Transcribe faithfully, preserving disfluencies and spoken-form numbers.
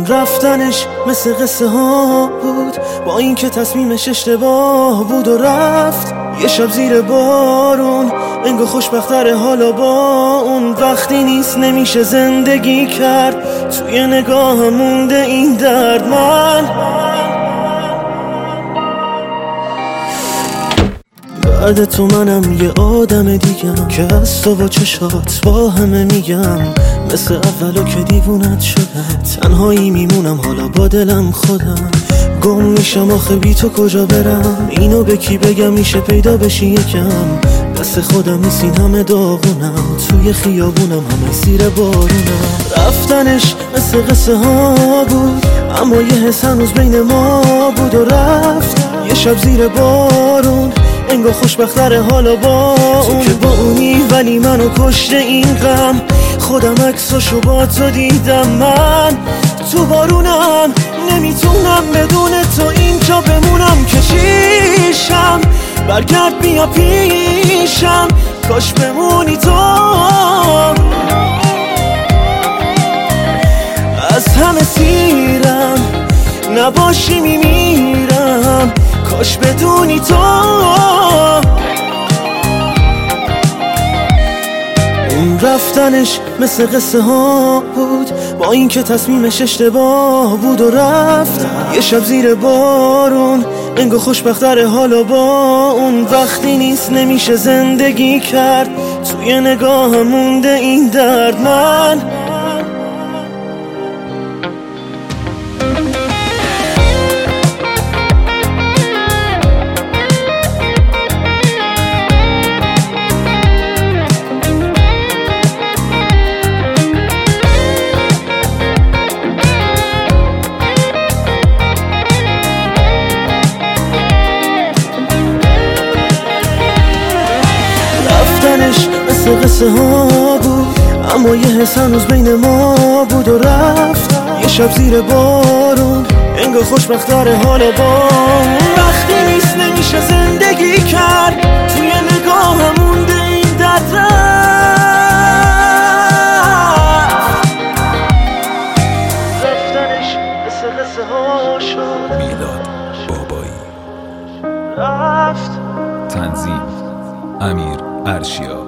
رفتنش مثل قصه ها بود، با اینکه تصمیمش اشتباه بود و رفت. یه شب زیر بارون انگار خوشبختره حالا با اون. وقتی نیست نمیشه زندگی کرد، توی نگاه مونده این درد. من بعد تو منم یه آدم دیگم که از تو با چشات با همه میگم. مثل اولو که دیوونت شده، تنهایی میمونم حالا با دلم خودم. گم میشم آخه بی تو کجا برم، اینو به کی بگم میشه پیدا بشی یکم. دست خودم نیست این همه داغونم، توی خیابونم همه زیر بارونم. رفتنش مثل قصه ها بود، اما یه حس هنوز بین ما بود و رفت. یه شب زیر بارون انگار خوشبختره حالا با اون. که با اونی ولی منو کشته این غم، خودم عکساشو با تو دیدم. من تو بارونم نمیتونم بدون تو اینجا بمونم. که چیشم برگرد بیا پیشم، کاش بمونی تو. از همه سیرم نباشی میمیرم، کاش بدونی تو. اون رفتنش مثل قصه ها بود، با اینکه تصمیمش اشتباه بود و رفت. یه شب زیر بارون انگار خوشبختره حالا با اون. وقتی نیست نمیشه زندگی کرد، توی نگاه مونده این درد. من مثل قصه ها بود، اما یه حس هنوز بین ما بود و رفت. یه شب زیر بارون انگار خوشبختره حالا با اون. وقتی نیست نمیشه زندگی کرد، توی نگاه مونده این درد. رفتنش مثل قصه ها شد. میلاد بابایی. رفت. تنظیم امیر ارشیا.